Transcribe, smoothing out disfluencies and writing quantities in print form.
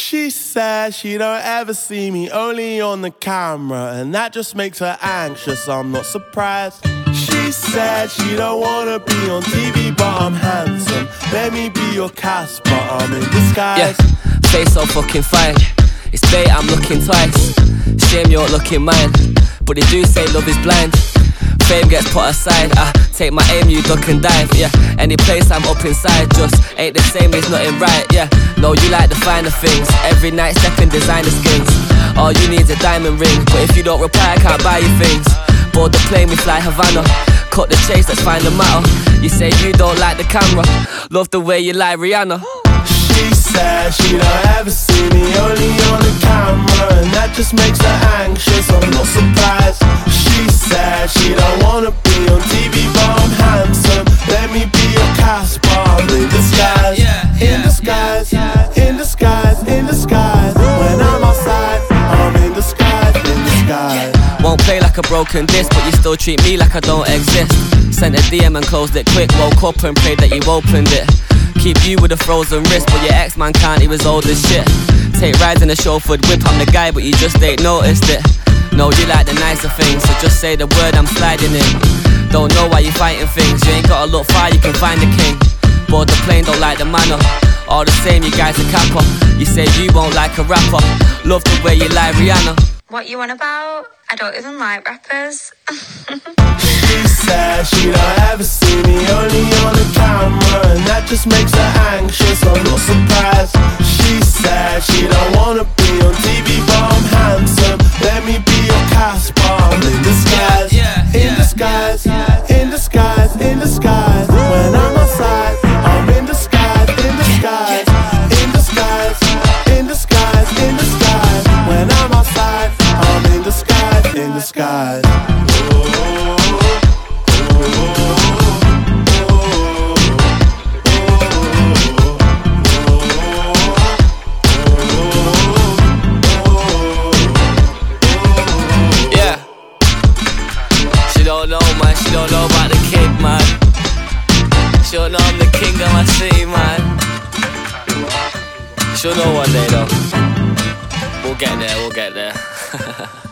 She says she don't ever see me, only on the camera, and that just makes her anxious, I'm not surprised. She said she don't wanna be on TV, but I'm handsome. Let me be your Casper, I'm in disguise. Yeah, face so fucking fine. It's bait, I'm looking twice. Shame you're looking mine, but they do say love is blind. Fame gets put aside, I take my aim, you duck and dive. Yeah, any place I'm up inside just ain't the same, there's nothing right. Yeah, no, you like the finer things. Every night stepping designer skins. All you need's a diamond ring, but if you don't reply I can't buy you things. Board the plane, we fly Havana. Cut the chase, let's find the matter. You say you don't like the camera, love the way you like Rihanna. She said she don't ever see me, only on the camera, and that just makes her anxious, I'm not surprised. She said she don't wanna be on TV, but I'm handsome. Let me be your Casper, I'm in disguise. In disguise, in disguise, in disguise. When I'm outside, I'm in disguise, in disguise. Won't play like a broken disc, but you still treat me like I don't exist. Sent a DM and closed it quick, woke up and prayed that you opened it. Keep you with a frozen wrist, but your ex-man can't, he was old as shit. Take rides in a chauffeured whip, I'm the guy, but you just ain't noticed it. No, you like the nicer things, so just say the word, I'm sliding in. Don't know why you fighting things, you ain't gotta look far, you can find the king. Board the plane, don't like the manner. All the same, you guys are capper. You say you won't like a rapper, love the way you like Rihanna. What you on about? I don't even like rappers. She said she don't ever see me, only on the camera, and that just makes her anxious, I'm not surprised. She said she don't wanna be on TV, but I'm handsome. Let me be your Casper, I'm in disguise. In disguise, in disguise, in disguise. When I'm outside, I'm in disguise, in disguise. In disguise, in disguise, in disguise. When I'm outside, I'm in disguise, in disguise. Don't know, man, she don't know about the kid, man. She don't know I'm the king of my city, man. She'll know one day, though. We'll get there, we'll get there.